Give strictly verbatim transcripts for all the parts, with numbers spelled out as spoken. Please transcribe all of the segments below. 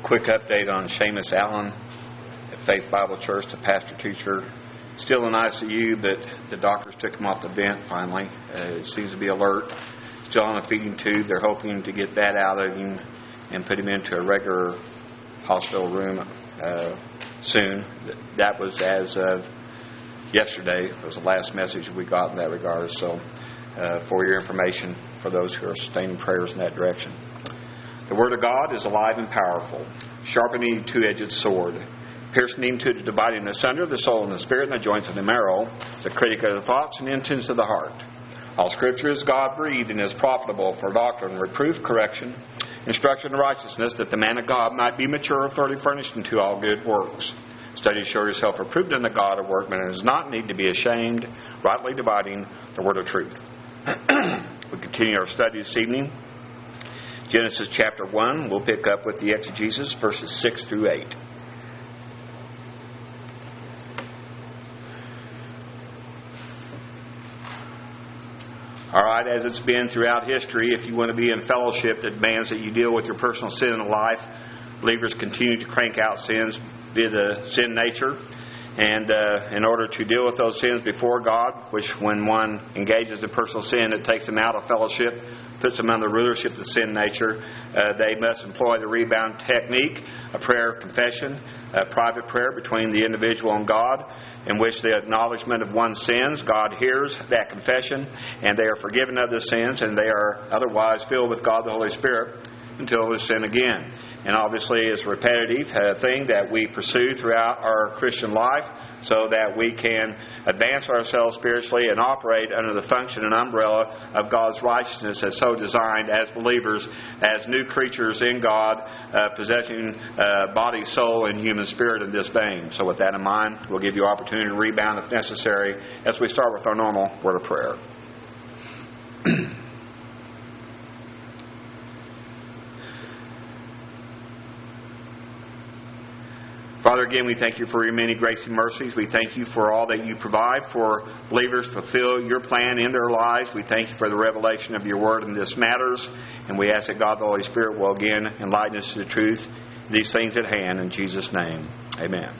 quick update on Seamus Allen at Faith Bible Church, the pastor teacher. Still in I C U, but the doctors took him off the vent finally. Uh, it seems to be alert. Still on a feeding tube. They're hoping to get that out of him and put him into a regular hospital room uh, soon. That was as of yesterday. It was the last message we got in that regard. So uh, for your information, for those who are sustaining prayers in that direction. The Word of God is alive and powerful, sharpening a two-edged sword, piercing to the dividing asunder the soul and the spirit and the joints and the marrow, is a critic of the thoughts and intents of the heart. All Scripture is God-breathed and is profitable for doctrine, reproof, correction, instruction in righteousness, that the man of God might be mature, thoroughly furnished unto all good works. Study to show yourself approved in the God of workmen, and does not need to be ashamed, rightly dividing the word of truth. We continue our study this evening. Genesis chapter one, we'll pick up with the exegesis, verses six through eight. All right, as it's been throughout history, if you want to be in fellowship that demands that you deal with your personal sin in life, believers continue to crank out sins, be the sin nature. And uh, in order to deal with those sins before God, which when one engages in personal sin, it takes them out of fellowship, puts them under the rulership of the sin nature, uh, they must employ the rebound technique, a prayer of confession, a private prayer between the individual and God, in which the acknowledgement of one's sins, God hears that confession, and they are forgiven of the sins, and they are otherwise filled with God the Holy Spirit until they sin again. And obviously it's a repetitive uh, thing that we pursue throughout our Christian life so that we can advance ourselves spiritually and operate under the function and umbrella of God's righteousness as so designed as believers, as new creatures in God, uh, possessing uh, body, soul, and human spirit in this vein. So with that in mind, we'll give you opportunity to rebound if necessary as we start with our normal word of prayer. Father, again, we thank you for your many grace and mercies. We thank you for all that you provide for believers to fulfill your plan in their lives. We thank you for the revelation of your word in this matters. And we ask that God the Holy Spirit will again enlighten us to the truth, these things at hand. In Jesus' name, amen.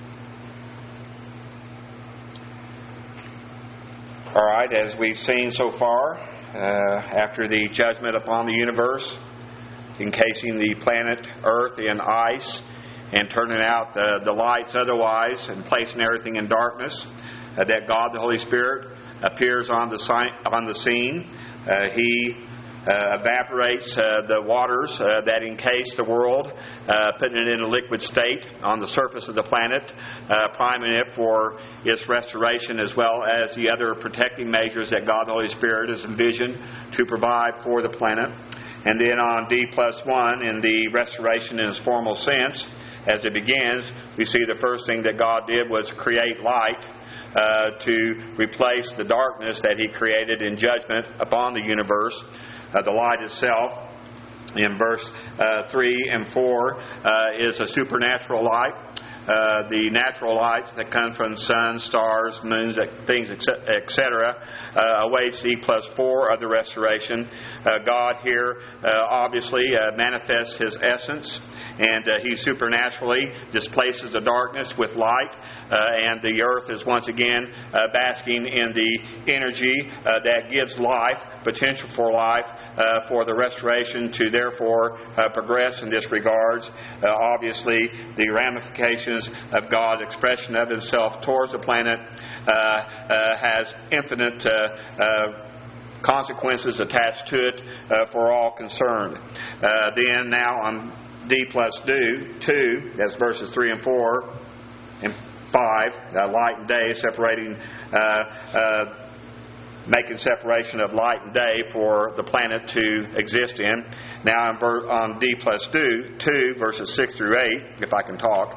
All right, as we've seen so far, uh, after the judgment upon the universe, encasing the planet Earth in ice, and turning out the, the lights otherwise and placing everything in darkness, uh, that God, the Holy Spirit, appears on the, si- on the scene. Uh, he uh, evaporates uh, the waters uh, that encase the world, uh, putting it in a liquid state on the surface of the planet, uh, priming it for its restoration, as well as the other protecting measures that God, the Holy Spirit, has envisioned to provide for the planet. And then on D plus one, in the restoration in its formal sense, as it begins, we see the first thing that God did was create light uh, to replace the darkness that He created in judgment upon the universe. Uh, the light itself, in verse uh, three and four, uh, is a supernatural light. Uh, the natural light that comes from the sun, stars, moons, things, et cetera, uh, awaits E plus four of the restoration. Uh, God here uh, obviously uh, manifests His essence, and uh, He supernaturally displaces the darkness with light, uh, and the earth is once again uh, basking in the energy uh, that gives life, potential for life, uh, for the restoration to therefore uh, progress in this regards. Uh, obviously, the ramifications of God's expression of Himself towards the planet uh, uh, has infinite uh, uh, consequences attached to it uh, for all concerned. Uh, then now on D plus do, two, that's verses three and four and five, uh, light and day, separating, uh, uh, making separation of light and day for the planet to exist in. Now on, ver- on D plus do, two, verses six through eight, if I can talk.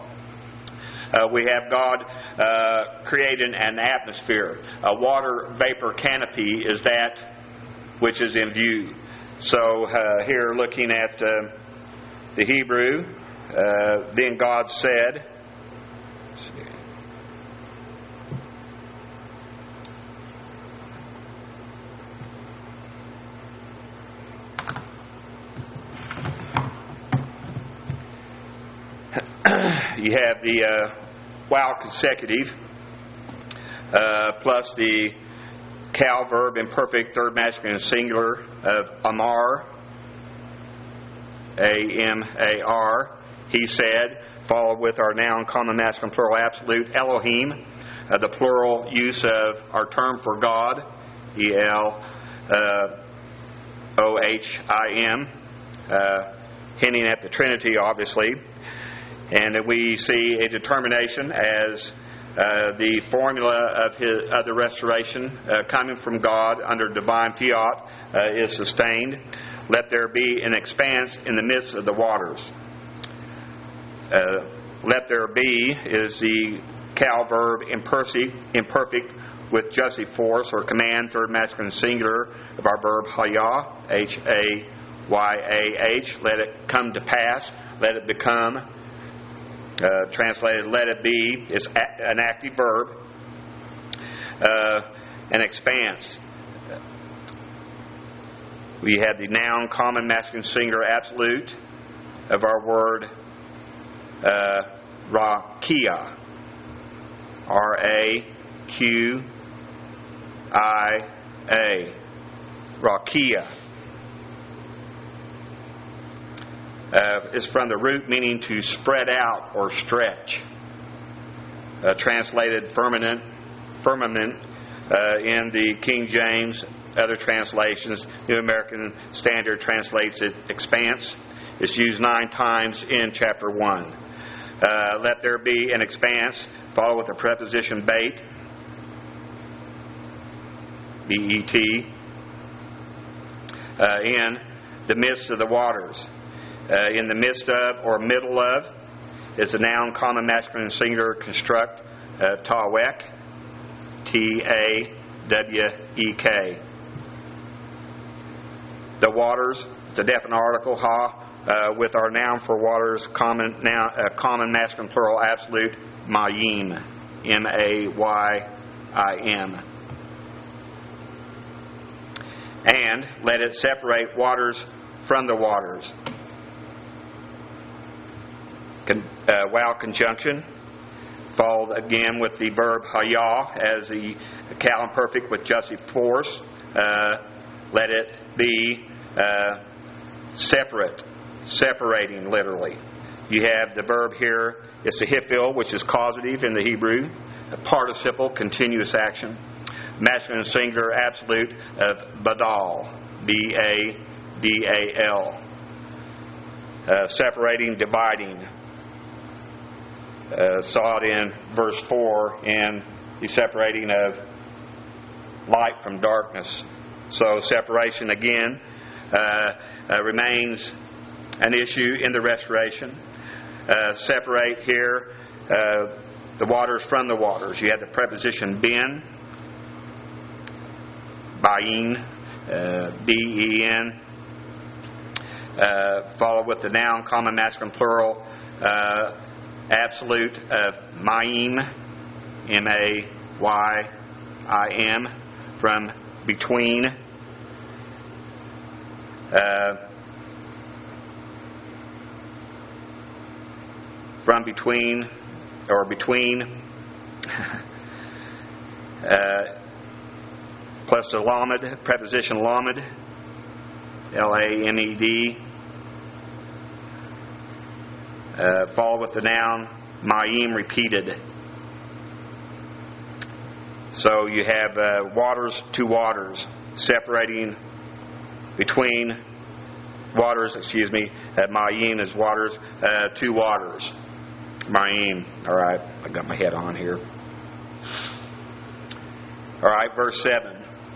Uh, we have God uh, creating an atmosphere. A water vapor canopy is that which is in view. So uh, here looking at uh, the Hebrew, uh, then God said, let's see, You have the uh, while consecutive uh, plus the cal verb imperfect third masculine singular of amar, A M A R, he said, followed with our noun common masculine plural absolute Elohim, uh, the plural use of our term for God, E L O H I M, uh, hinting at the Trinity, obviously. And that we see a determination as uh, the formula of, his, of the restoration uh, coming from God under divine fiat uh, is sustained. Let there be an expanse in the midst of the waters. Uh, let there be is the cal verb imperfect, imperfect with jussive force or command, third masculine singular of our verb hayah, H A Y A H. Let it come to pass. Let it become. Uh, translated, let it be, is a- an active verb. Uh, an expanse. We have the noun common masculine singular absolute of our word uh, rakia. R A Q I A. Rakia. Uh, is from the root meaning to spread out or stretch. Uh, translated firmament, firmament uh, in the King James, other translations. New American Standard translates it expanse. It's used nine times in chapter one. Uh, let there be an expanse, follow with the preposition bait, B E T, uh, in the midst of the waters. Uh, in the midst of or middle of is a noun common masculine singular construct, uh, tawek, T A W E K. The waters, the definite article ha, uh, with our noun for waters common noun, uh, common masculine plural absolute mayim, M A Y I M. And let it separate waters from the waters. Con, uh, wow conjunction, followed again with the verb hayah as the cal imperfect with jussive force. Uh, let it be uh, separate, separating literally. You have the verb here, it's a hifil, which is causative in the Hebrew, a participle, continuous action, masculine singular absolute of badal, B A D A L, uh, separating, dividing. Uh, saw it in verse four in the separating of light from darkness. So separation again uh, uh, remains an issue in the restoration. Uh, separate here uh, the waters from the waters. You have the preposition bin, bayin, uh, B E N, uh, followed with the noun common masculine plural uh, absolute of mayim, M A Y I M, from between. Uh, from between, or between, uh, plus the lamed, preposition lamed, L A M E D, uh, followed with the noun mayim repeated. So you have uh, waters to waters, separating between waters, excuse me, uh, mayim is waters, uh, to waters. Mayim. All right, I got my head on here. All right, verse seven.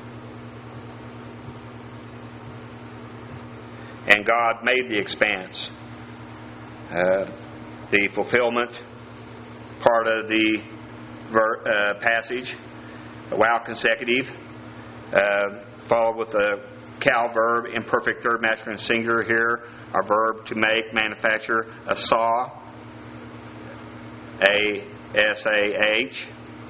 And God made the expanse. Uh, the fulfillment part of the ver- uh, passage, while consecutive, uh, followed with a cal verb, imperfect third masculine singular here, our verb to make, manufacture, a saw, A S A H,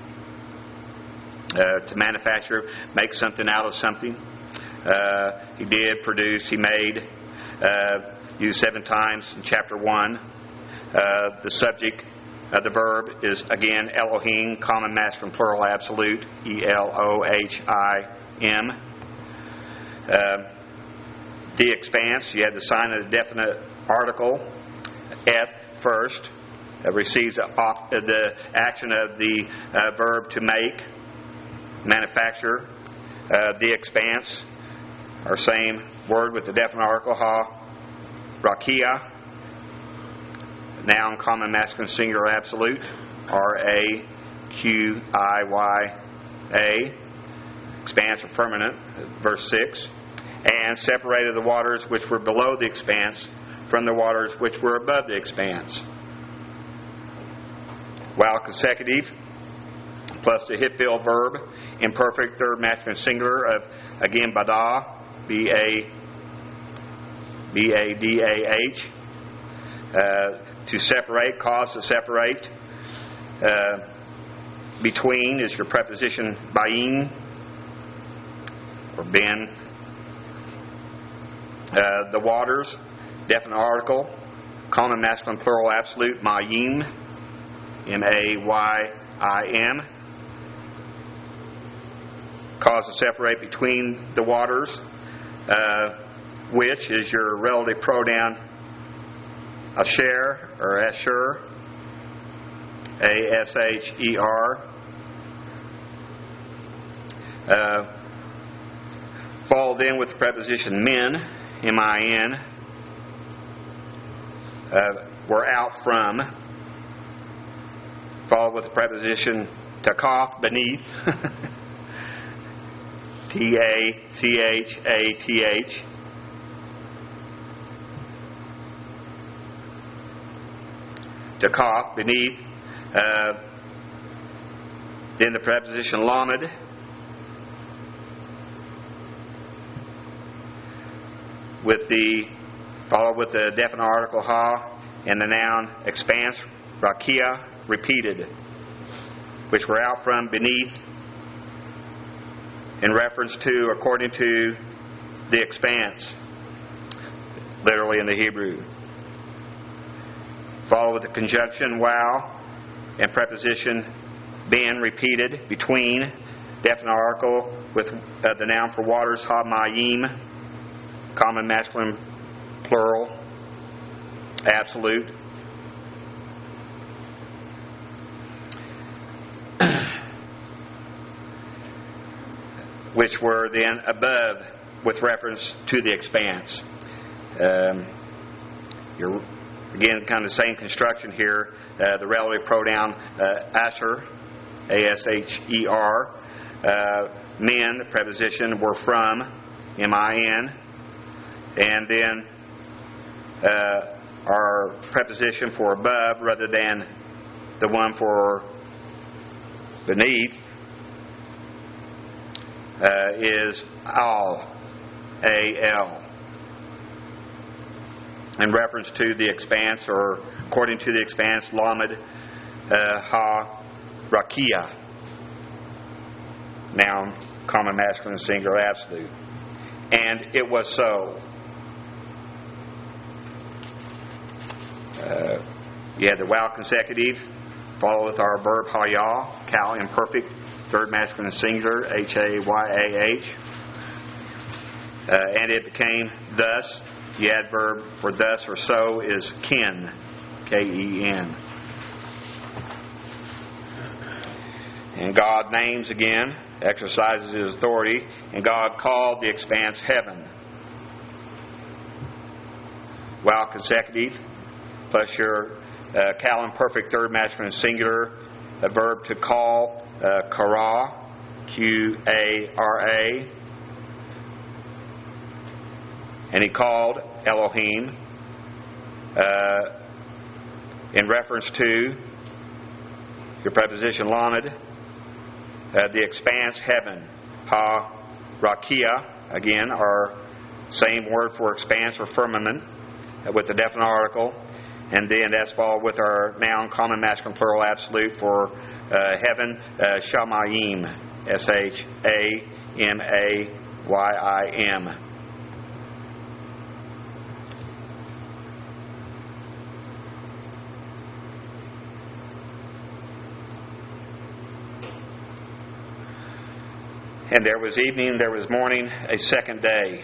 uh, to manufacture, make something out of something. Uh, he did produce, he made, uh, used seven times in chapter one. Uh, the subject of the verb is, again, Elohim, common masculine plural absolute, E L O H I M. Uh, the expanse, you have the sign of the definite article, eth, first, uh, receives uh, the action of the uh, verb to make, manufacture. Uh, the expanse, our same word with the definite article, ha, rakia, noun, common masculine singular absolute, R A Q I Y A, expanse or firmament, verse six, and separated the waters which were below the expanse from the waters which were above the expanse. While consecutive, plus the hifil verb, imperfect third masculine singular of, again, bada, B A B A D A H, uh, to separate, cause to separate. Uh, between is your preposition bayin, or ben. Uh, the waters, definite article, common masculine plural absolute, mayim, M A Y I M. Cause to separate between the waters, uh, which is your relative pronoun asher or asher, A S H E R. Uh, follow then with the preposition min, M I N. Uh, we're out from. Follow with the preposition takoth, beneath. T A C H A T H. Takoth, beneath. Uh, then the preposition lamed. With the, follow with the definite article ha, and the noun expanse, rakia, repeated, which we're out from, beneath, in reference to, according to, the expanse, literally in the Hebrew. Follow with the conjunction wow and preposition ben, repeated, between, definite article with uh, the noun for waters, ha mayim, common masculine plural absolute. Which were then above with reference to the expanse. Um, you're again kind of the same construction here. Uh, the relative pronoun uh, asher, A S H E R. Uh, men, the preposition were from, M I N. And then uh, our preposition for above rather than the one for beneath uh, is al, A L. In reference to the expanse, or according to the expanse, lamed, uh, ha, rakia. Noun, common masculine singular absolute. And it was so. Uh, you had the wow consecutive, follow with our verb hayah, cal imperfect, third masculine singular, H A Y A H. Uh, and it became thus. The adverb for thus or so is ken, K E N. And God names again, exercises His authority, and God called the expanse heaven. Wow consecutive, plus your uh, cal imperfect third masculine singular, a verb to call, uh, kara, Q A R A. And He called Elohim uh, in reference to your preposition lamed, uh, the expanse heaven, ha rakia, again our same word for expanse or firmament uh, with the definite article, and then that's followed with our noun common masculine plural absolute for uh, heaven, uh, shamayim, S H A M A Y I M. And there was evening, there was morning, a second day.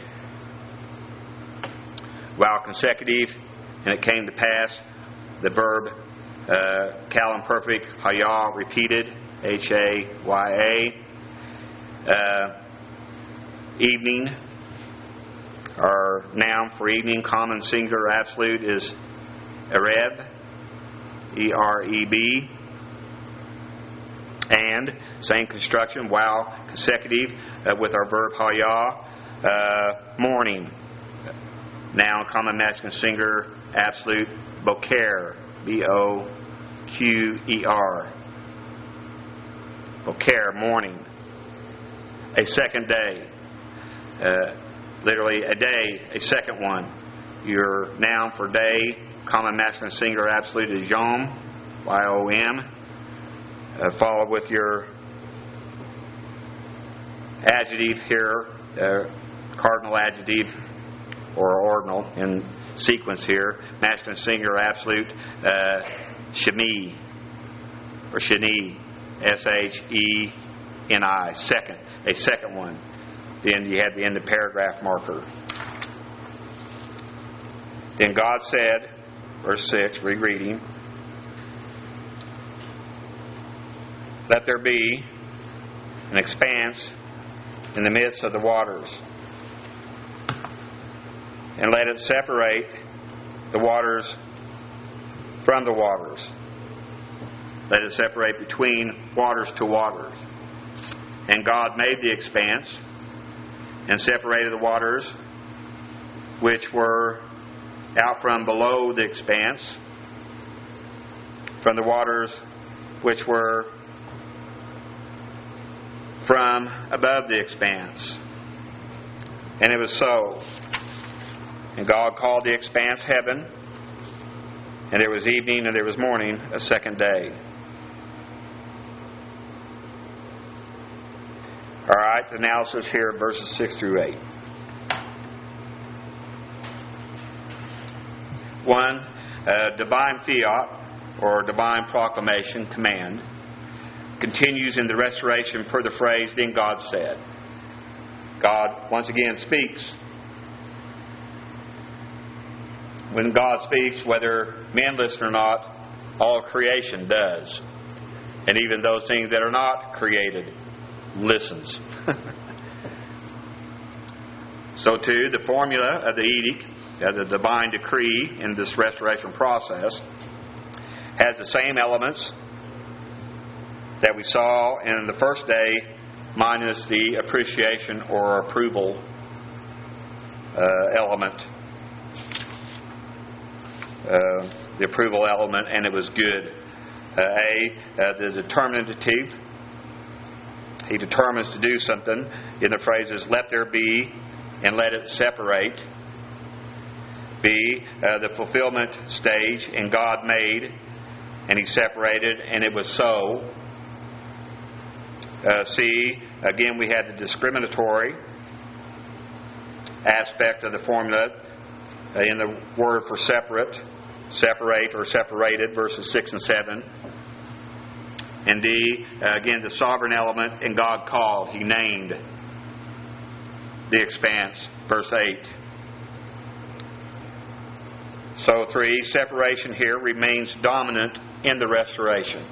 While consecutive, and it came to pass, the verb uh, cal imperfect, hayah, repeated, H A Y A. Uh, evening, or noun for evening, common singular absolute, is erev, E R E B. And, same construction, while consecutive, uh, with our verb hayah, uh, morning. Noun, common masculine singular absolute, boker, B O Q E R. Boker, morning. A second day. Uh, literally, a day, a second one. Your noun for day, common masculine singular absolute, is yom, Y O M. Uh, followed with your adjective here, uh, cardinal adjective or ordinal in sequence here, masculine singular absolute, uh, shemi or shani, S H E N I, second, a second one. Then you have the end of paragraph marker. Then God said, verse six, rereading, let there be an expanse in the midst of the waters, and let it separate the waters from the waters. Let it separate between waters to waters. And God made the expanse and separated the waters which were out from below the expanse from the waters which were from above the expanse. And it was so. And God called the expanse heaven, and there was evening and there was morning, a second day. All right, the analysis here, verses six through eight. One, uh, divine fiat, or divine proclamation, command, continues in the restoration per the phrase, then God said. God, once again, speaks. When God speaks, whether men listen or not, all creation does. And even those things that are not created listens. So too, the formula of the edict, of the divine decree in this restoration process, has the same elements that we saw in the first day, minus the appreciation or approval uh, element. Uh, the approval element, and it was good. Uh, A, uh, the determinative. He determines to do something in the phrases, let there be and let it separate. B, uh, the fulfillment stage, and God made and He separated and it was so. Uh, C, again we had the discriminatory aspect of the formula uh, in the word for separate, separate or separated, verses six and seven. And D, uh, again the sovereign element, and God called, He named the expanse, verse eight. So three, separation here remains dominant in the restoration.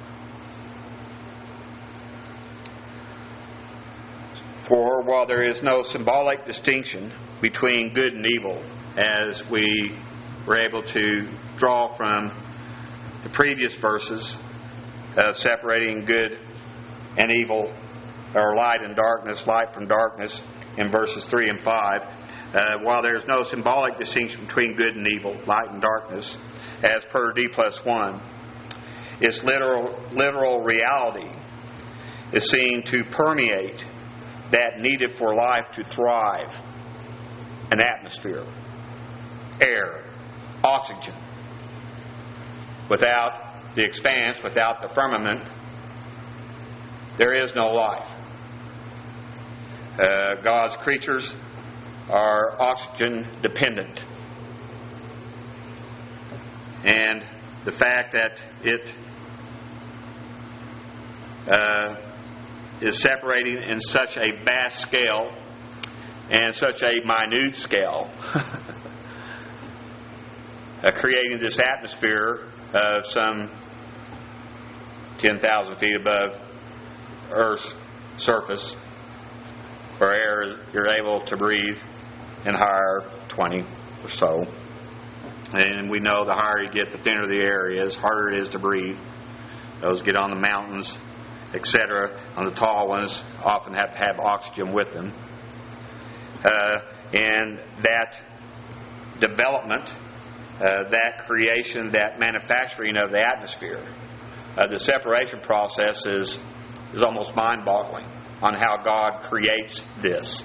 For while there is no symbolic distinction between good and evil, as we were able to draw from the previous verses, uh, separating good and evil, or light and darkness, light from darkness, in verses three and five, uh, while there is no symbolic distinction between good and evil, light and darkness, as per D plus one, its literal, literal reality is seen to permeate that needed for life to thrive: an atmosphere, air, oxygen. Without the expanse, without the firmament, there is no life. Uh, God's creatures are oxygen dependent. And the fact that it uh, is separating in such a vast scale and such a minute scale, uh, creating this atmosphere of some ten thousand feet above Earth's surface, where air you're able to breathe, and higher, twenty or so. And we know the higher you get, the thinner the air is, harder it is to breathe. Those get on the mountains, et cetera, on the tall ones, often have to have oxygen with them. Uh, and that development, uh, that creation, that manufacturing of the atmosphere, uh, the separation process is, is almost mind-boggling on how God creates this.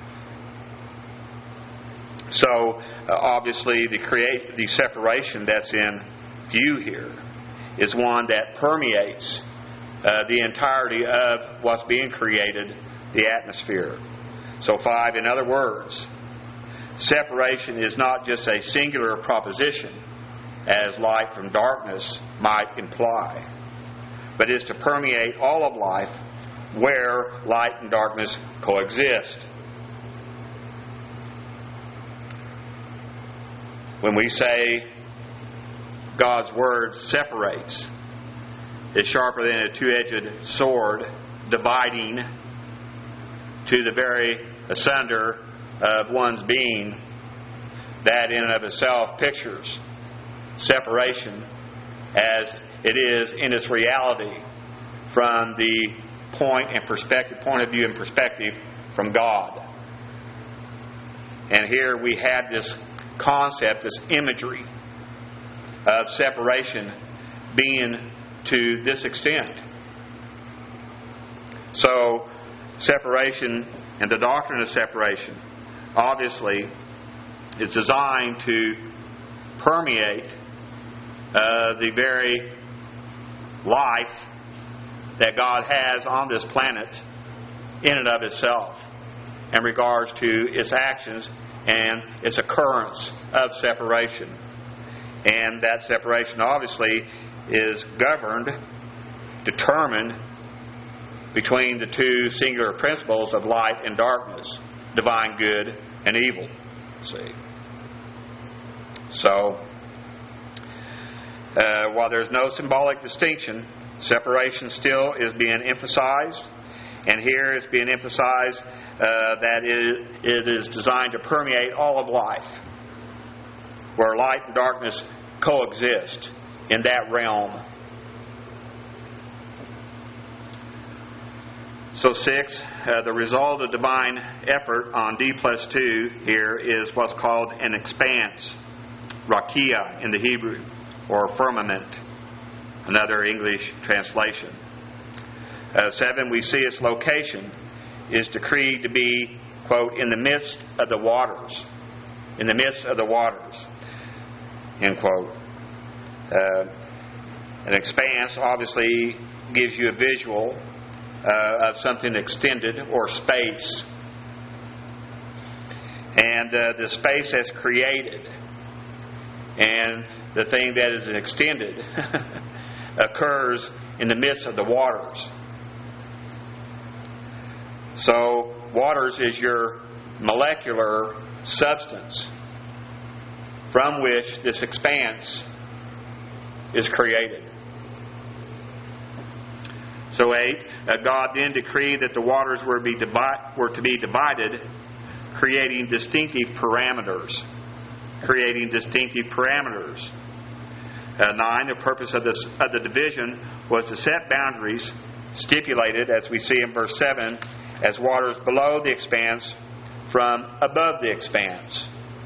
So, uh, obviously, the create the separation that's in view here is one that permeates uh, the entirety of what's being created, the atmosphere. So, five, in other words, separation is not just a singular proposition, as light from darkness might imply, but is to permeate all of life where light and darkness coexist. When we say God's Word separates, it's sharper than a two-edged sword, dividing to the very asunder of one's being. That in and of itself pictures separation as it is in its reality from the point and perspective, point of view and perspective from God. And here we have this concept, this imagery of separation being to this extent. So, separation and the doctrine of separation obviously is designed to permeate uh, the very life that God has on this planet in and of itself in regards to its actions and its occurrence of separation. And that separation obviously is governed, determined between the two singular principles of light and darkness, divine good and evil. See? So, uh, while there's no symbolic distinction, separation still is being emphasized, and here it's being emphasized uh, that it, it is designed to permeate all of life, where light and darkness coexist in that realm. So six, uh, the result of divine effort on D plus two here is what's called an expanse, rakia in the Hebrew, or firmament, another English translation. Uh, seven, we see its location is decreed to be, quote, in the midst of the waters. In the midst of the waters, end quote. Uh, an expanse obviously gives you a visual uh, of something extended or space. And uh, the space that's created and the thing that is extended occurs in the midst of the waters. So, waters is your molecular substance from which this expanse is created. So, eight, uh, God then decreed that the waters were, be divi- were to be divided, creating distinctive parameters. Creating distinctive parameters. Uh, nine, the purpose of, this, of the division was to set boundaries stipulated, as we see in verse seven, as waters below the expanse from above the expanse.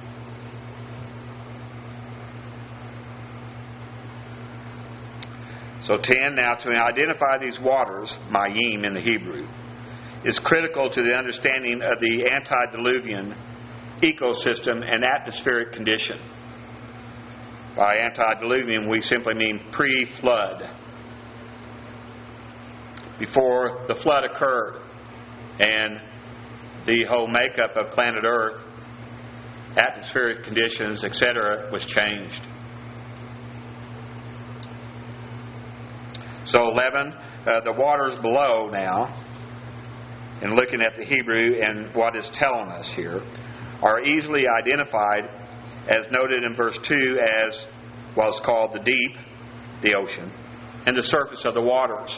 So ten, now to identify these waters, mayim in the Hebrew, is critical to the understanding of the antediluvian ecosystem and atmospheric condition. By antediluvian, we simply mean pre-flood. Before the flood occurred and the whole makeup of planet Earth, atmospheric conditions, et cetera, was changed. So eleven, uh, the waters below now in looking at the Hebrew and what it's telling us here, are easily identified, as noted in verse two, as what's called the deep, the ocean, and the surface of the waters.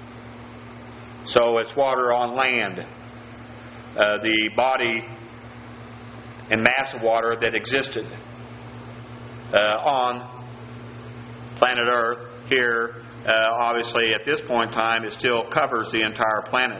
So it's water on land, uh, the body and mass of water that existed uh, on planet Earth. Here, uh, obviously, at this point in time, it still covers the entire planet.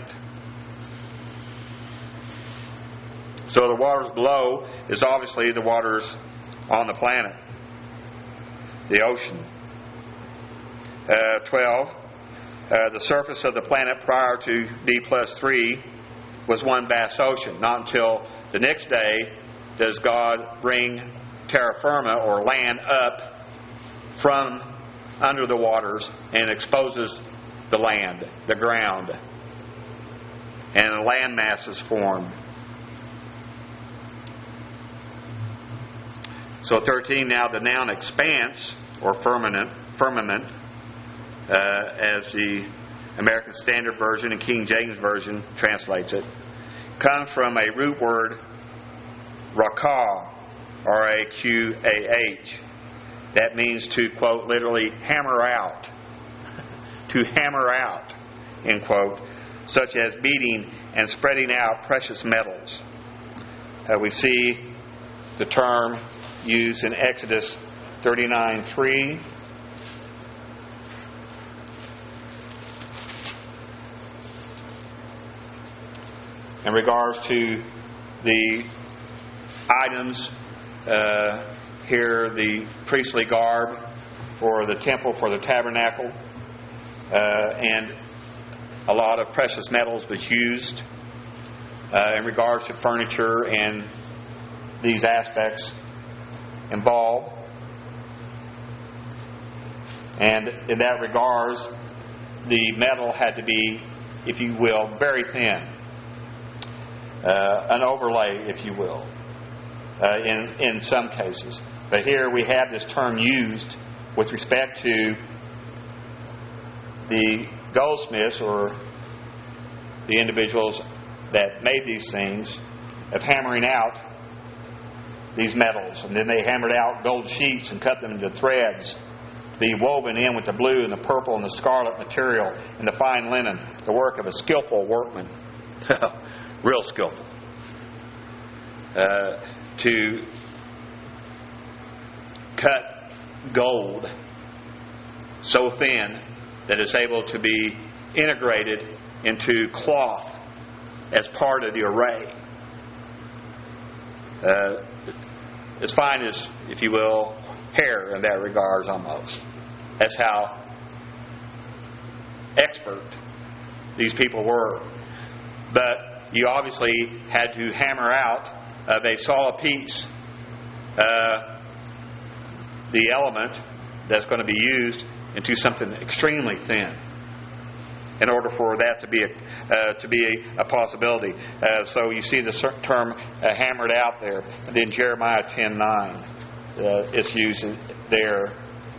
So the waters below is obviously the waters on the planet, the ocean. Uh, twelve, uh, the surface of the planet prior to D plus three was one vast ocean. Not until the next day does God bring terra firma, or land, up from under the waters and exposes the land, the ground, and land masses form. So thirteen, now the noun expanse, or firmament, firmament, uh, as the American Standard Version and King James Version translates it, comes from a root word, rakah, R A Q A H. That means to, quote, literally hammer out. To hammer out, end quote, such as beating and spreading out precious metals. Uh, we see the term used in Exodus thirty-nine three. In regards to the items, uh, here the priestly garb for the temple, for the tabernacle, uh, and a lot of precious metals was used uh, in regards to furniture and these aspects involved. And in that regards, the metal had to be, if you will, very thin. Uh, an overlay, if you will, uh, in, in some cases. But here we have this term used with respect to the goldsmiths, or the individuals that made these things, of hammering out these metals. And then they hammered out gold sheets and cut them into threads to be woven in with the blue and the purple and the scarlet material and the fine linen, the work of a skillful workman. Real skillful. Uh, to cut gold so thin that it's able to be integrated into cloth as part of the array. Uh, as fine as, if you will, hair in that regards almost. That's how expert these people were. But you obviously had to hammer out of a solid piece uh, the element that's going to be used into something extremely thin in order for that to be a, uh, to be a, a possibility. Uh, so you see the term uh, hammered out there. And then Jeremiah ten nine uh, is used there.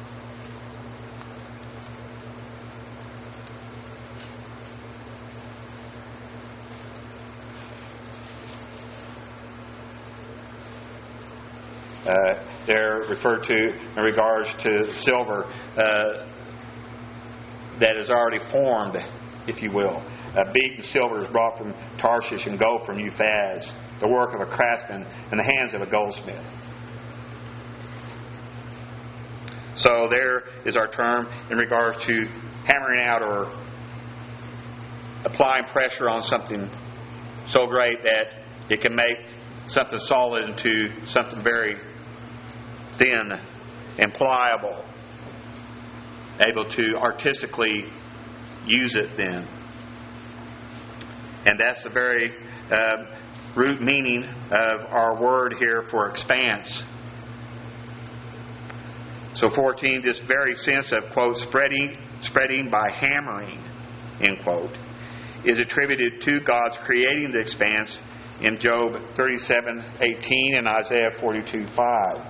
Uh, they're referred to in regards to silver uh, that is already formed, if you will. Uh, beaten silver is brought from Tarshish and gold from Uphaz, the work of a craftsman in the hands of a goldsmith. So there is our term in regards to hammering out or applying pressure on something so great that it can make something solid into something very thin and pliable, able to artistically use it then. And that's the very uh, root meaning of our word here for expanse. So fourteen, this very sense of, quote, spreading, spreading by hammering, end quote, is attributed to God's creating the expanse in Job thirty-seven eighteen and Isaiah forty-two five.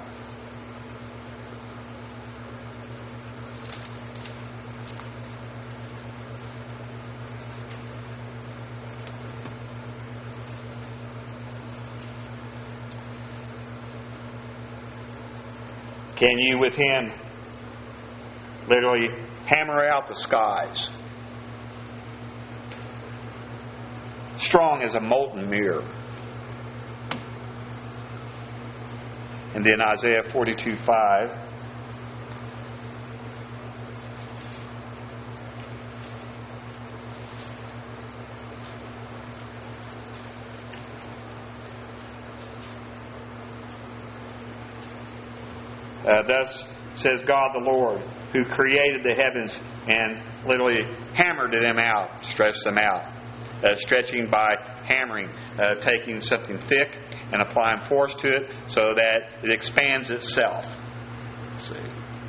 Can you, with Him, literally hammer out the skies? Strong as a molten mirror. And then Isaiah forty-two five. Uh, thus says God the Lord, who created the heavens and literally hammered them out, stretched them out. Uh, stretching by hammering, uh, taking something thick and applying force to it so that it expands itself. Let's see.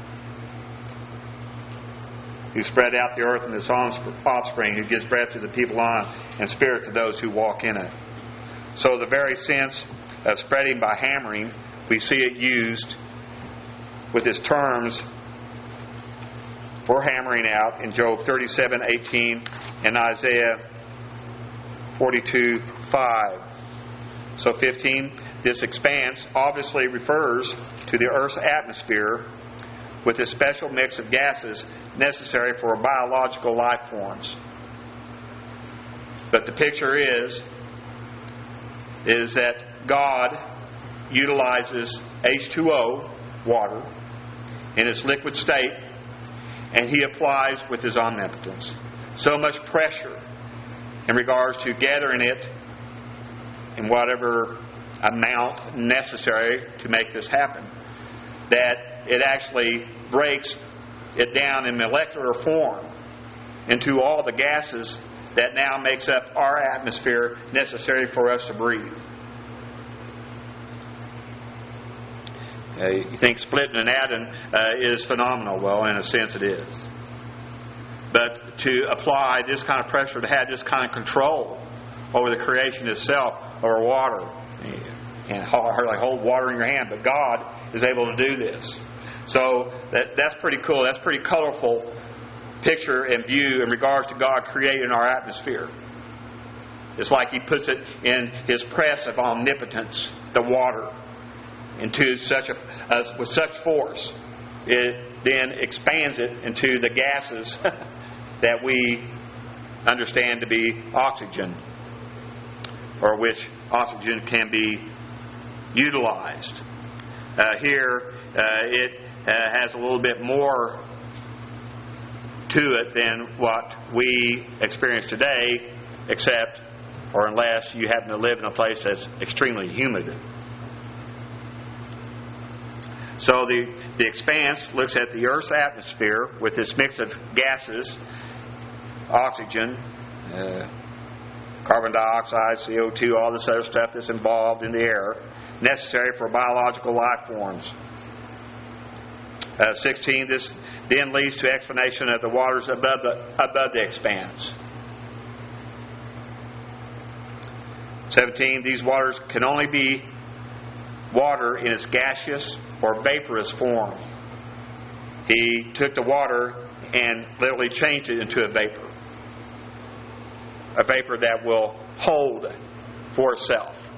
Who spread out the earth and its offspring, who gives breath to the people on and spirit to those who walk in it. So the very sense of spreading by hammering, we see it used with its terms for hammering out in Job thirty-seven eighteen and Isaiah forty-two five. So fifteen, this expanse obviously refers to the Earth's atmosphere with a special mix of gases necessary for biological life forms. But the picture is, is that God utilizes H two O, water, in its liquid state, and He applies with His omnipotence so much pressure in regards to gathering it in whatever amount necessary to make this happen, that it actually breaks it down in molecular form into all the gases that now makes up our atmosphere necessary for us to breathe. Uh, you think splitting an atom uh, is phenomenal. Well, in a sense it is. But to apply this kind of pressure, to have this kind of control over the creation itself, over water, you can't hardly hold water in your hand, but God is able to do this. So that, that's pretty cool. That's a pretty colorful picture and view in regards to God creating our atmosphere. It's like He puts it in His press of omnipotence, the water, into such a uh, with such force, it then expands it into the gases that we understand to be oxygen, or which oxygen can be utilized. Uh, here, uh, it uh, has a little bit more to it than what we experience today, except or unless you happen to live in a place that's extremely humid. So the, the expanse looks at the Earth's atmosphere with this mix of gases, oxygen, uh, carbon dioxide, C O two, all this other stuff that's involved in the air, necessary for biological life forms. Uh, sixteen, this then leads to explanation of the waters above the, above the expanse. seventeen, these waters can only be water in its gaseous or vaporous form. He took the water and literally changed it into a vapor. A vapor that will hold for itself.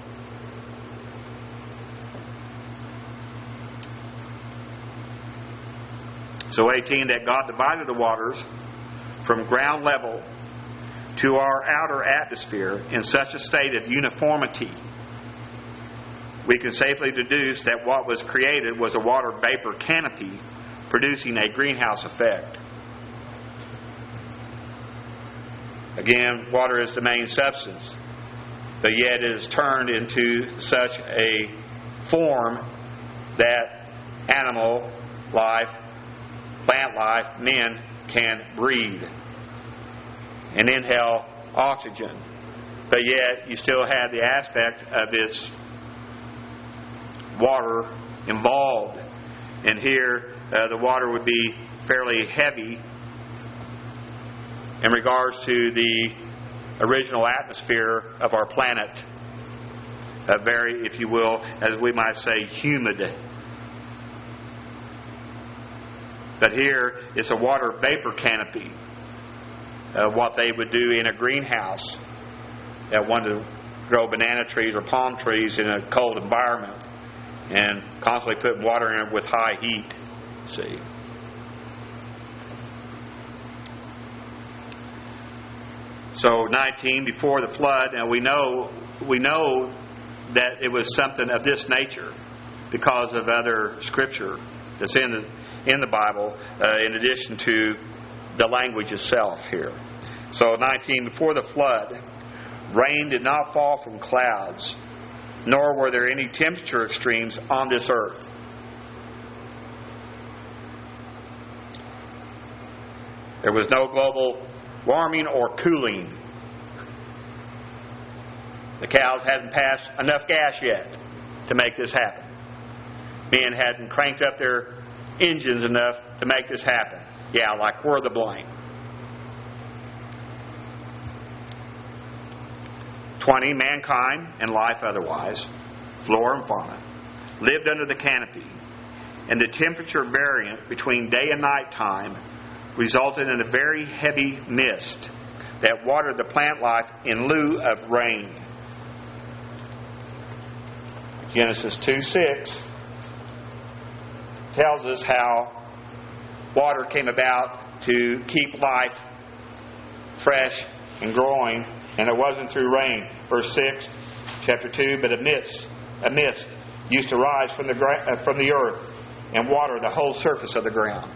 So eighteen, that God divided the waters from ground level to our outer atmosphere in such a state of uniformity, we can safely deduce that what was created was a water vapor canopy producing a greenhouse effect. Again, water is the main substance, but yet it is turned into such a form that animal life, plant life, men can breathe and inhale oxygen. But yet you still have the aspect of its water involved. And here uh, the water would be fairly heavy in regards to the original atmosphere of our planet. A very, if you will, as we might say, humid. But here it's a water vapor canopy. Uh, what they would do in a greenhouse that wanted to grow banana trees or palm trees in a cold environment. and constantly putting water in it with high heat. See. So nineteen, before the flood, and we know we know that it was something of this nature because of other scripture that's in the in the Bible, uh, in addition to the language itself here. So nineteen, before the flood, rain did not fall from clouds, nor were there any temperature extremes on this earth. There was no global warming or cooling. The cows hadn't passed enough gas yet to make this happen. Men hadn't cranked up their engines enough to make this happen. Yeah, like we're the blame. twenty, mankind and life otherwise, flora and fauna, lived under the canopy, and the temperature variant between day and night time resulted in a very heavy mist that watered the plant life in lieu of rain. Genesis two six tells us how water came about to keep life fresh and growing, and it wasn't through rain. Verse six, chapter two, but a mist, a mist used to rise from the gra- uh, from the earth and water the whole surface of the ground.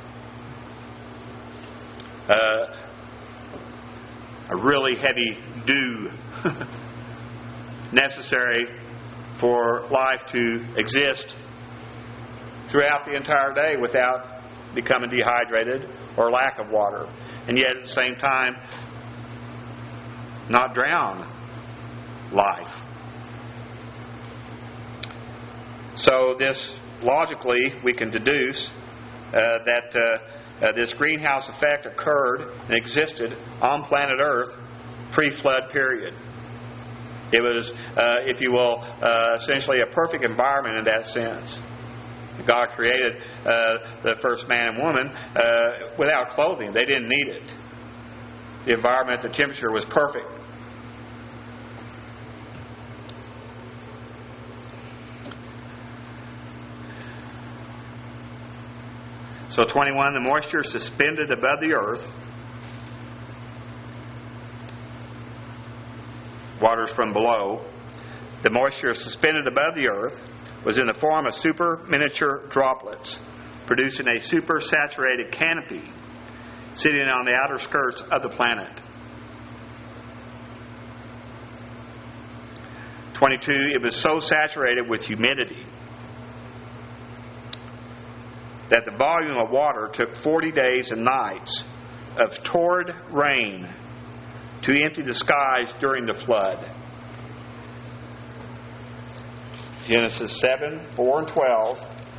Uh, a really heavy dew necessary for life to exist throughout the entire day without becoming dehydrated or lack of water. And yet at the same time, not drown life. So this, logically, we can deduce uh, that uh, uh, this greenhouse effect occurred and existed on planet Earth pre-flood period. It was, uh, if you will, uh, essentially a perfect environment in that sense. God created uh, the first man and woman uh, without clothing. They didn't need it. The environment, the temperature was perfect. So twenty-one, the moisture suspended above the earth, waters from below, the moisture suspended above the earth was in the form of super miniature droplets, producing a super saturated canopy sitting on the outer skirts of the planet. twenty-two, it was so saturated with humidity that the volume of water took forty days and nights of torrid rain to empty the skies during the flood. Genesis seven, four and twelve,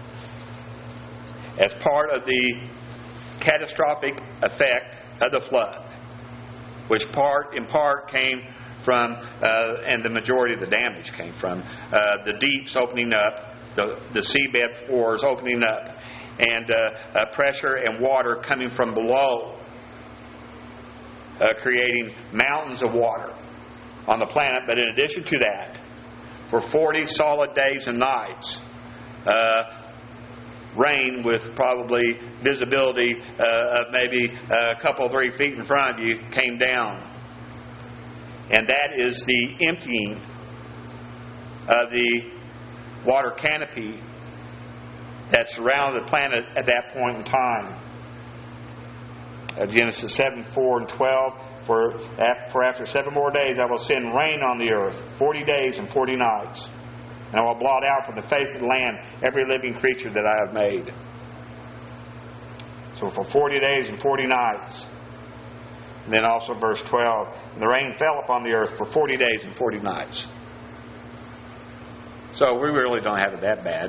as part of the catastrophic effect of the flood, which part in part came from, uh, and the majority of the damage came from, uh, the deeps opening up, the, the seabed floors opening up, and uh, uh, pressure and water coming from below, uh, creating mountains of water on the planet. But in addition to that, for forty solid days and nights, uh, rain with probably visibility uh, of maybe a couple, three feet in front of you came down. And that is the emptying of the water canopy that surrounded the planet at that point in time. Uh, Genesis seven, four and twelve, for after, for after seven more days I will send rain on the earth, forty days and forty nights. And I will blot out from the face of the land every living creature that I have made. So for forty days and forty nights. And then also verse twelve, and the rain fell upon the earth for forty days and forty nights. So we really don't have it that bad.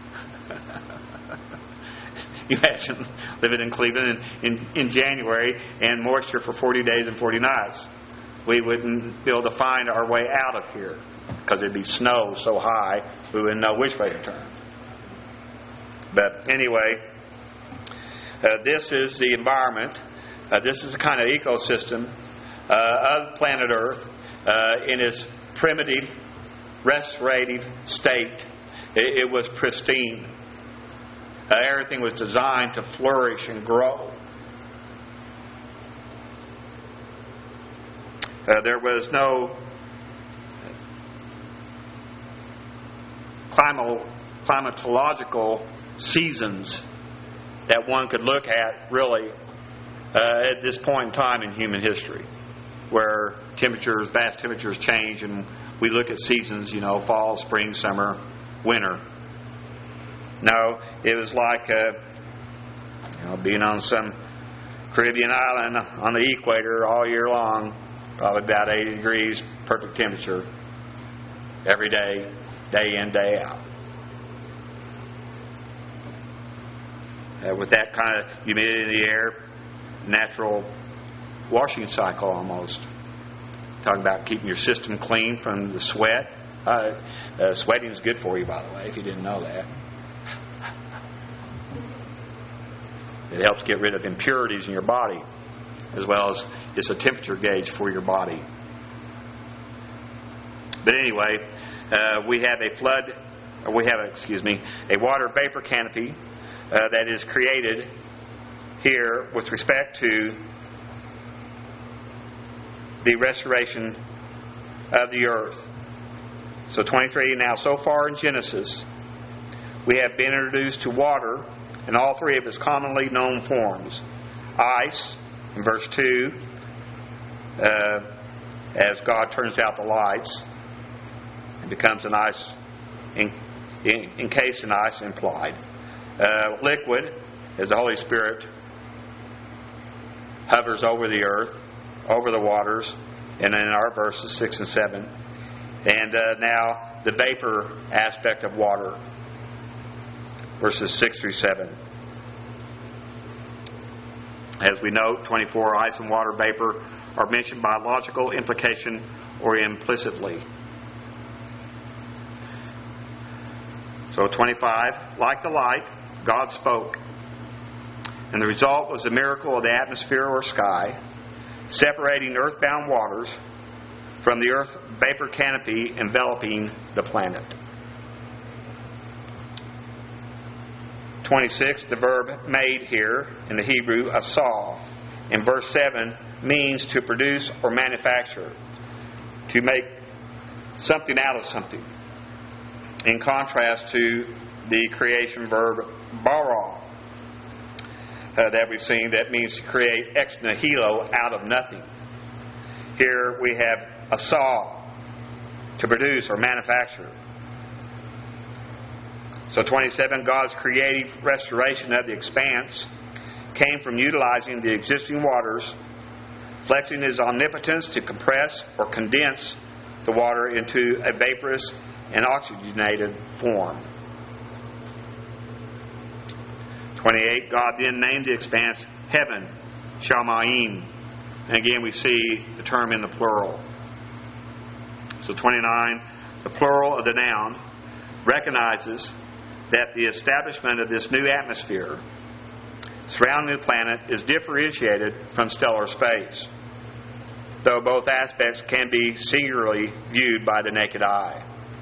You imagine living in Cleveland in, in, in January and moisture for forty days and forty nights. We wouldn't be able to find our way out of here because it'd be snow so high we wouldn't know which way to turn. But anyway, uh, this is the environment. Uh, this is the kind of ecosystem uh, of planet Earth uh, in its primitive, restorative state It, it was pristine. Uh, everything was designed to flourish and grow. Uh, there was no climo, climatological seasons that one could look at, really, uh, at this point in time in human history, where temperatures, vast temperatures change, and we look at seasons, you know, fall, spring, summer, winter. No, it was like uh, you know, being on some Caribbean island on the equator all year long, probably about eighty degrees, perfect temperature, every day, day in, day out. Uh, with that kind of humidity in the air, natural washing cycle almost. Talking about keeping your system clean from the sweat. Uh, uh, sweating is good for you, by the way, if you didn't know that. It helps get rid of impurities in your body, as well as it's a temperature gauge for your body. But anyway, uh, we have a flood, or we have, excuse me, a water vapor canopy uh, that is created here with respect to the restoration of the earth. So twenty-three, now so far in Genesis, we have been introduced to water in all three of its commonly known forms. Ice, in verse two, uh, as God turns out the lights, it becomes an ice, in, in, encased in ice, implied. Uh, liquid, as the Holy Spirit hovers over the earth, over the waters, and in our verses six and seven. And uh, now the vapor aspect of water, verses six through seven. As we note, twenty-four, ice and water vapor are mentioned by logical implication or implicitly. So twenty-five, like the light, God spoke. And the result was the miracle of the atmosphere or sky, separating earthbound waters from the earth vapor canopy enveloping the planet. twenty-six, the verb made here in the Hebrew, asah, in verse seven, means to produce or manufacture, to make something out of something, in contrast to the creation verb bara uh, that we've seen, that means to create ex nihilo, out of nothing. Here we have asah, to produce or manufacture. So twenty-seven, God's creative restoration of the expanse came from utilizing the existing waters, flexing His omnipotence to compress or condense the water into a vaporous and oxygenated form. twenty-eight, God then named the expanse heaven, Shamayim. And again we see the term in the plural. So twenty-nine, the plural of the noun recognizes that the establishment of this new atmosphere surrounding the planet is differentiated from stellar space, though both aspects can be singularly viewed by the naked eye.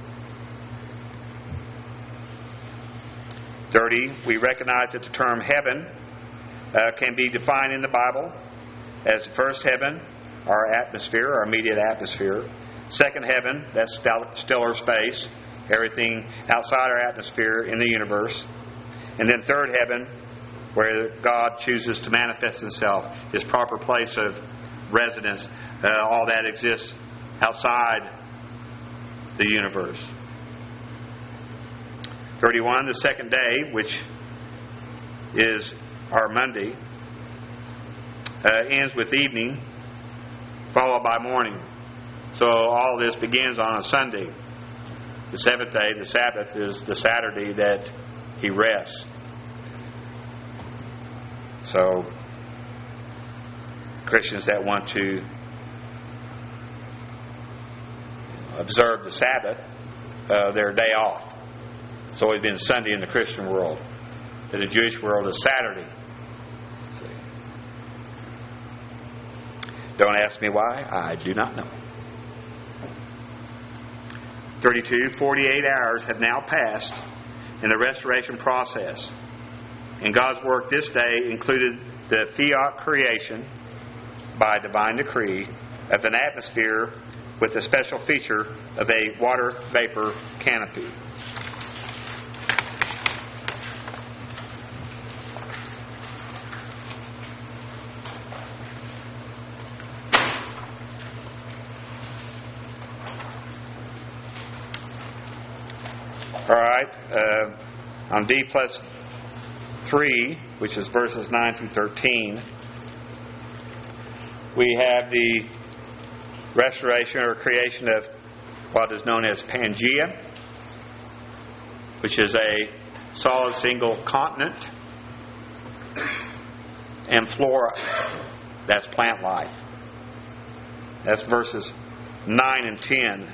thirty, we recognize that the term heaven uh, can be defined in the Bible as the first heaven, our atmosphere, our immediate atmosphere. Second heaven, that's stellar space, everything outside our atmosphere in the universe. And then third heaven, where God chooses to manifest Himself, His proper place of residence, uh, all that exists outside the universe. thirty-one, the second day, which is our Monday, uh, ends with evening, followed by morning. So all this begins on a Sunday. The seventh day, the Sabbath, is the Saturday that He rests. So Christians that want to observe the Sabbath, uh, their day off. It's always been Sunday in the Christian world. In the Jewish world, it's Saturday. See? Don't ask me why. I do not know. thirty-two, forty-eight hours have now passed in the restoration process. And God's work this day included the fiat creation by divine decree of an atmosphere with a special feature of a water vapor canopy. All right, uh, on D plus three, which is verses nine through thirteen, we have the restoration or creation of what is known as Pangea, which is a solid single continent, and flora, that's plant life. That's verses nine and ten.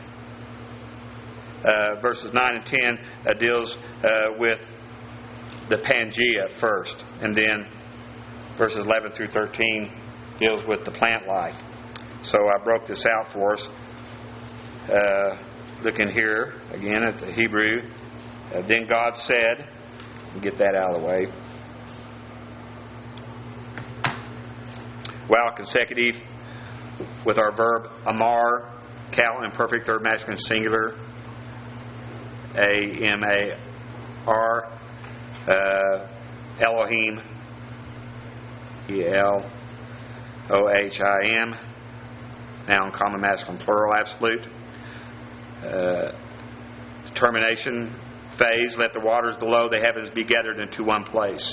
Uh, verses nine and ten uh, deals uh, with the Pangea first, and then verses eleven through thirteen deals with the plant life. So I broke this out for us. Uh, looking here again at the Hebrew. Uh, then God said, get that out of the way. While consecutive with our verb amar, cal, imperfect, third masculine singular, A M A R, uh, Elohim, E L O H I M, noun, common, masculine, plural, absolute. Uh, determination phase, let the waters below the heavens be gathered into one place.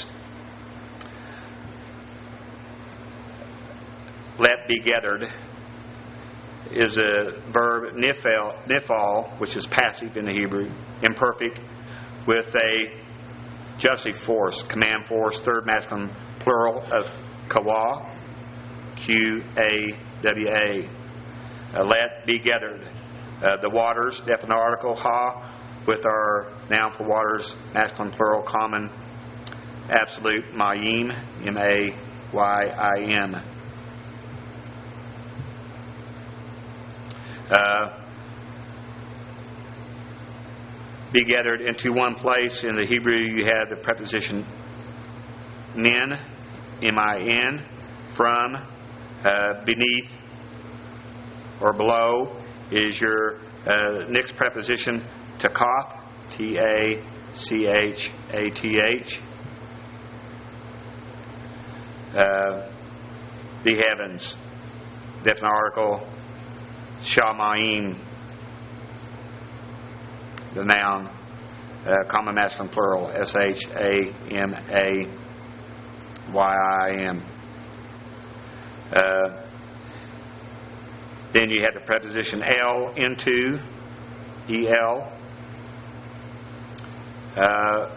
Let be gathered is a verb nifal, nifal, which is passive in the Hebrew, imperfect, with a jussive force, command force, third masculine plural of kawa, Q A W A. Uh, let be gathered. Uh, the waters, definite article, ha, with our noun for waters, masculine plural, common, absolute, mayim, M A Y I M. Uh, be gathered into one place. In the Hebrew, you have the preposition nin, M I N, from, uh, beneath, or below is your uh, next preposition, takath, T A C H A T H. Uh, the heavens, definite article, shamayim, the noun, uh, common masculine plural, S H A M A Y I M. Uh, then you have the preposition el, into, E L. Uh,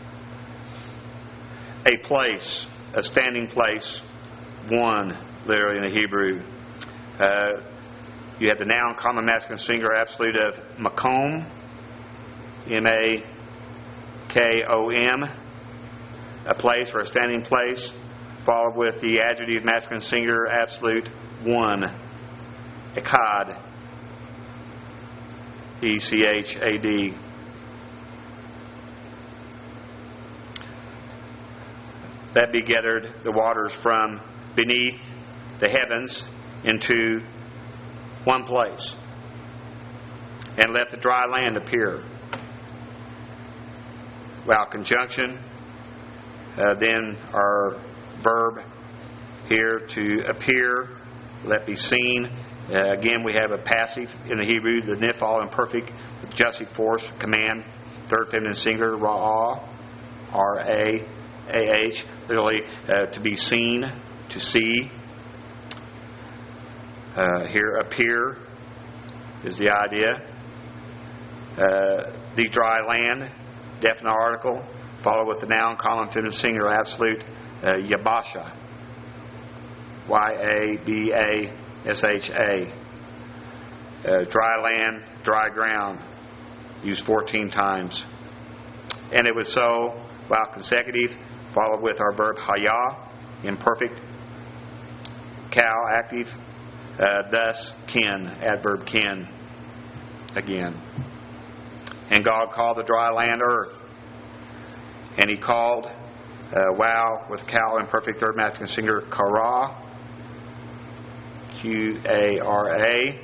a place, a standing place, one, literally in the Hebrew. Uh, you have the noun, common, masculine, singular, absolute of makom, M A K O M, a place or a standing place, followed with the adjective, masculine, singular, absolute, one, echad, E C H A D. That be gathered the waters from beneath the heavens into one place, and let the dry land appear. Well, conjunction, uh, then our verb here to appear, let be seen. Uh, again, we have a passive in the Hebrew, the nifal, imperfect, with jussive force, command, third feminine singular, ra'ah, R A A H, literally uh, to be seen, to see. Uh, here, appear is the idea. Uh, the dry land, definite article, followed with the noun, common, feminine, singular, absolute, uh, yabasha, Y A B A S H A. Uh, dry land, dry ground, used fourteen times. And it was so, while consecutive, followed with our verb haya, imperfect, cow, active, uh, thus, kin, adverb kin, again. And God called the dry land earth. And He called uh, wow with cow imperfect third masculine singular Kara, Q A R A.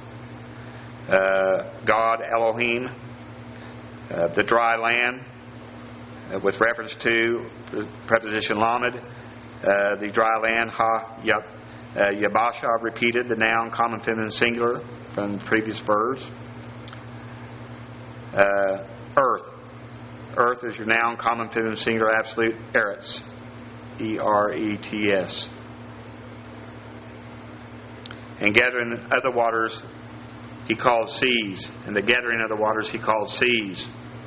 Uh, God Elohim, uh, the dry land, uh, with reference to the preposition lamed, uh, the dry land, ha yab, uh, yabasha, repeated, the noun common feminine singular from the previous verbs. Uh, earth. Earth is your noun common feminine singular absolute, eretz, E R E T S. And gathering other waters He called seas, and the gathering of the waters He called seas.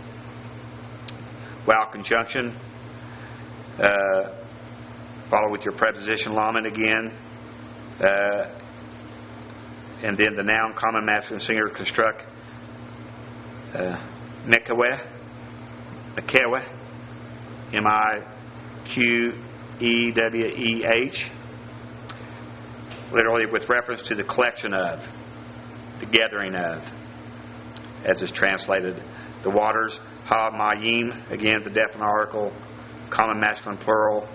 Wow conjunction. Uh, follow with your preposition lamed again. Uh, and then the noun common masculine singular construct uh, Mekaweh, Mekaweh, M I Q E W E H, literally with reference to the collection of, the gathering of, as is translated. The waters, ha mayim, again the definite article, common masculine plural,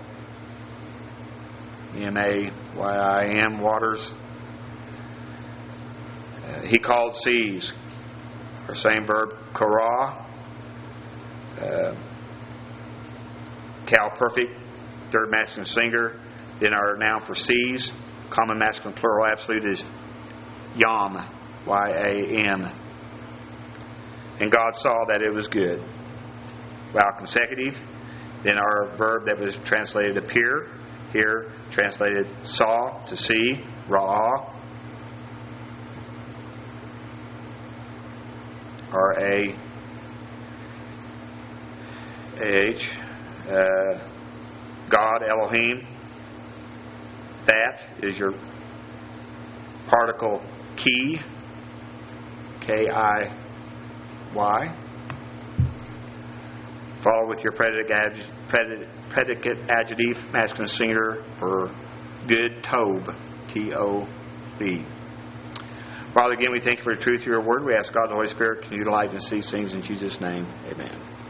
M A Y I M, waters. Uh, he called seas, our same verb, kara, uh, cow perfect, third masculine singular. Then our noun for seas, common masculine plural absolute, is yam, Y A M. And God saw that it was good. Wow consecutive. Then our verb that was translated appear, here translated saw, to see, ra'ah, R A H, uh, God, Elohim. That is your particle key, K I Y. Follow with your predicate, predicate, predicate adjective, masculine singular, for good, Tob, T O B. Father, again, we thank you for the truth of your word. We ask God the Holy Spirit can utilize and see things in Jesus' name. Amen.